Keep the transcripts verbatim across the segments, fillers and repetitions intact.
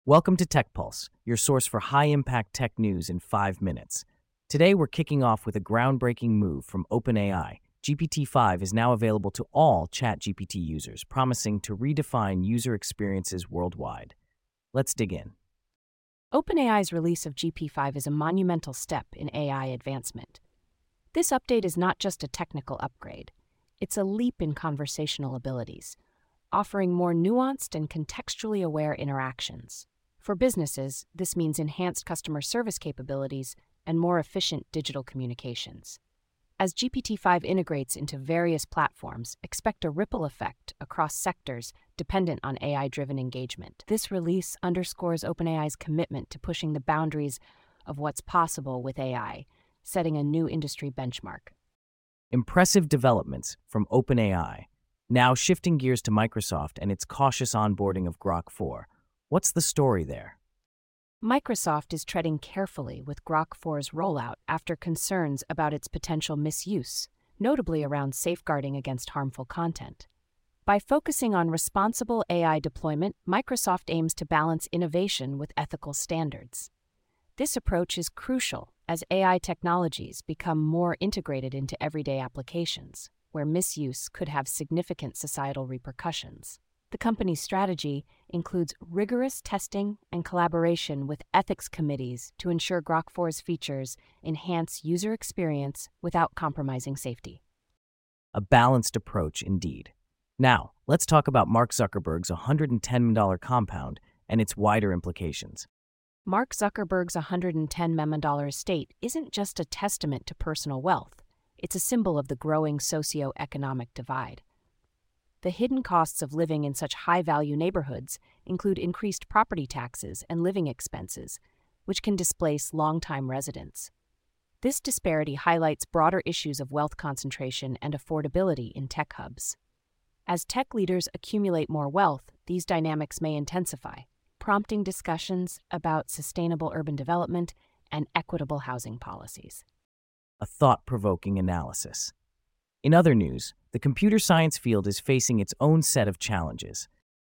Welcome to Tech Pulse, your source for high-impact tech news in five minutes. Today, we're kicking off with a groundbreaking move from OpenAI. G P T five is now available to all ChatGPT users, promising to redefine user experiences worldwide. Let's dig in. OpenAI's release of G P T five is a monumental step in A I advancement. This update is not just a technical upgrade, it's a leap in conversational abilities, offering more nuanced and contextually aware interactions. For businesses, this means enhanced customer service capabilities and more efficient digital communications. As G P T five integrates into various platforms, expect a ripple effect across sectors dependent on A I-driven engagement. This release underscores OpenAI's commitment to pushing the boundaries of what's possible with A I, setting a new industry benchmark. Impressive developments from OpenAI. Now shifting gears to Microsoft and its cautious onboarding of Grok four. What's the story there? Microsoft is treading carefully with Grok four's rollout after concerns about its potential misuse, notably around safeguarding against harmful content. By focusing on responsible A I deployment, Microsoft aims to balance innovation with ethical standards. This approach is crucial as A I technologies become more integrated into everyday applications, where misuse could have significant societal repercussions. The company's strategy includes rigorous testing and collaboration with ethics committees to ensure Grok four's features enhance user experience without compromising safety. A balanced approach indeed. Now, let's talk about Mark Zuckerberg's one hundred ten million dollars compound and its wider implications. Mark Zuckerberg's one hundred ten million dollars estate isn't just a testament to personal wealth, it's a symbol of the growing socio-economic divide. The hidden costs of living in such high-value neighborhoods include increased property taxes and living expenses, which can displace long-time residents. This disparity highlights broader issues of wealth concentration and affordability in tech hubs. As tech leaders accumulate more wealth, these dynamics may intensify, prompting discussions about sustainable urban development and equitable housing policies. A thought-provoking analysis. In other news, the computer science field is facing its own set of challenges.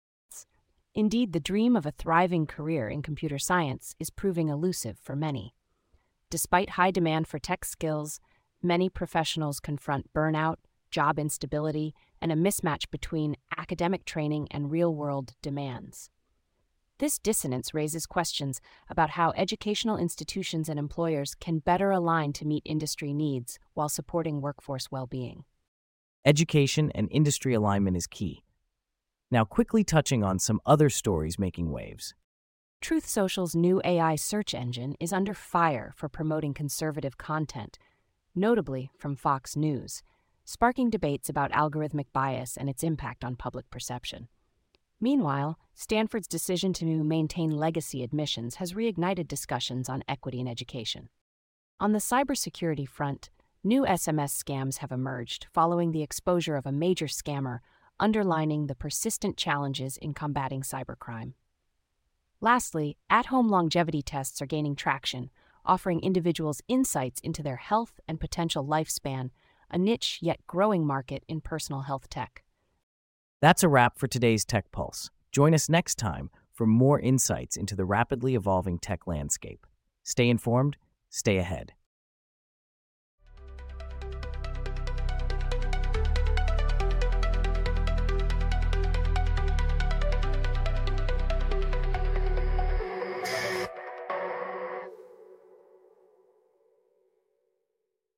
Indeed, the dream of a thriving career in computer science is proving elusive for many. Despite high demand for tech skills, many professionals confront burnout, job instability, and a mismatch between academic training and real-world demands. This dissonance raises questions about how educational institutions and employers can better align to meet industry needs while supporting workforce well-being. Education and industry alignment is key. Now, quickly touching on some other stories making waves. Truth Social's new A I search engine is under fire for promoting conservative content, notably from Fox News, sparking debates about algorithmic bias and its impact on public perception. Meanwhile, Stanford's decision to maintain legacy admissions has reignited discussions on equity in education. On the cybersecurity front, new S M S scams have emerged following the exposure of a major scammer, underlining the persistent challenges in combating cybercrime. Lastly, at-home longevity tests are gaining traction, offering individuals insights into their health and potential lifespan, a niche yet growing market in personal health tech. That's a wrap for today's Tech Pulse. Join us next time for more insights into the rapidly evolving tech landscape. Stay informed, stay ahead.